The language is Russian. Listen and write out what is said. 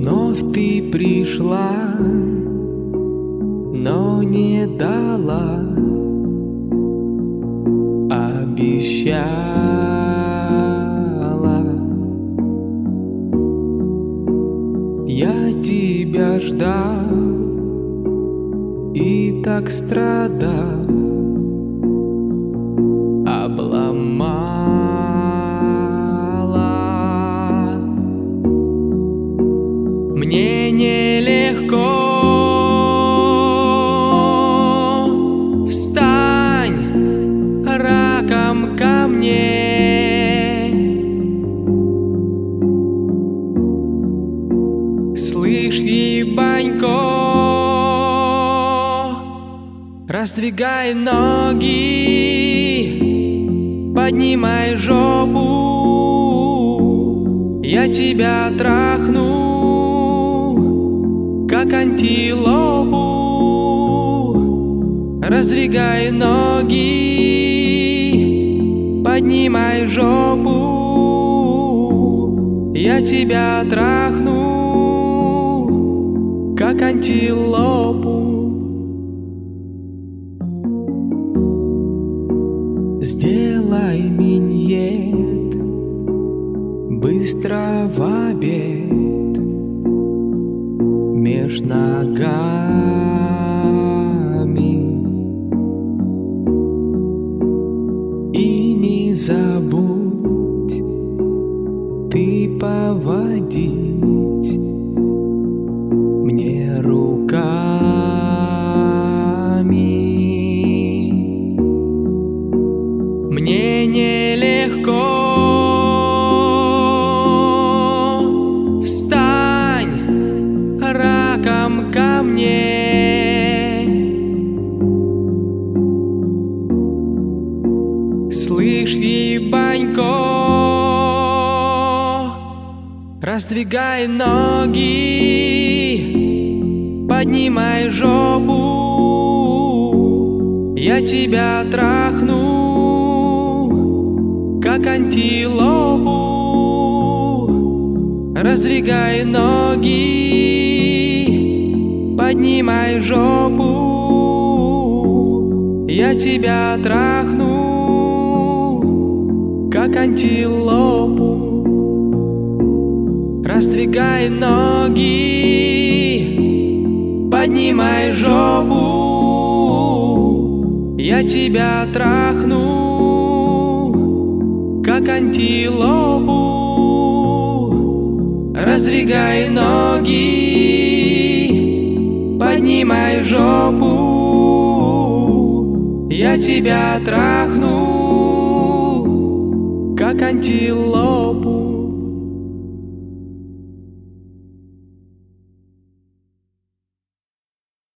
Вновь ты пришла, но не дала, обещала. Я тебя ждал и так страдал, обломала. Мне нелегко, встань раком ко мне. Слышь, ебанько, раздвигай ноги, поднимай жопу, я тебя трахну, как антилопу. Раздвигай ноги, поднимай жопу, я тебя трахну, как антилопу. Сделай миньет быстро в обед меж ногами. И не забудь ты поводить мне руками. Мне нелегко, встань раком ко мне. Слышь, ебанько, раздвигай ноги, поднимай жопу, я тебя трахну, как антилопу. Раздвигай ноги, поднимай жопу, я тебя трахну, как антилопу. Раздвигай ноги, поднимай жопу, я тебя трахну, как антилопу. Раздвигай ноги, поднимай жопу, я тебя трахну, как антилопу.